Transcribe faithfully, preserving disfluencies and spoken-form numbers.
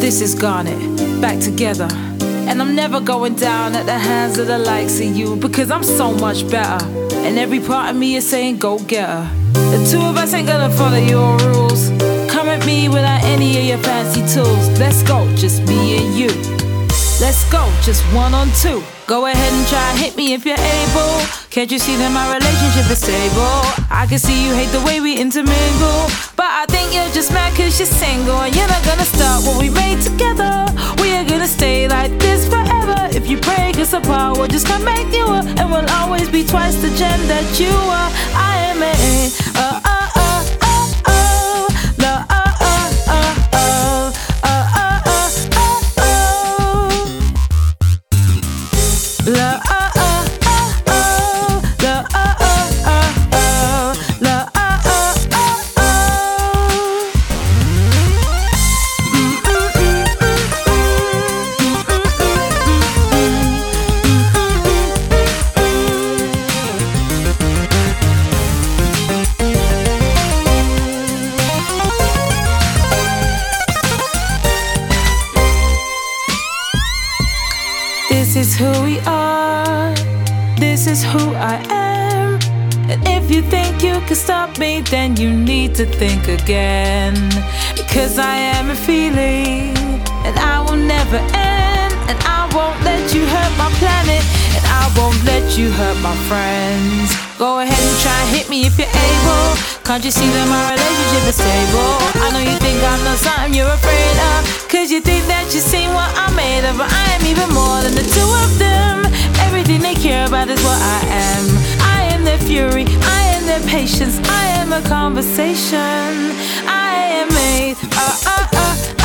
This is Garnet, back together. And I'm never going down at the hands of the likes of you, because I'm so much better. And every part of me is saying go get her. The two of us ain't gonna follow your rules. Come at me without any of your fancy tools. Let's go, just me and you. Let's go, just one on two. Go ahead and try and hit me if you're able. Can't you see that my relationship is stable? I can see you hate the way we intermingle, but I think you're just mad cause you're single. And you're not gonna start what we made together. We are gonna stay like this forever. If you break us apart, we'll just come back newer, and we'll always be twice the gem that you are. I am a uh, uh, This is who we are, this is who I am. And if you think you can stop me, then you need to think again. Because I am a feeling, and I will never end. And I won't let you hurt my planet, and I won't let you hurt my friends. Go ahead and try and hit me if you're able. Can't you see that my relationship is stable? I know you think I'm not something you're afraid of, cause you think that you've seen what I'm made of. But I am even more than the two of them. Everything they care about is what I am. I am their fury, I am their patience, I am a conversation. I am made, uh, uh, uh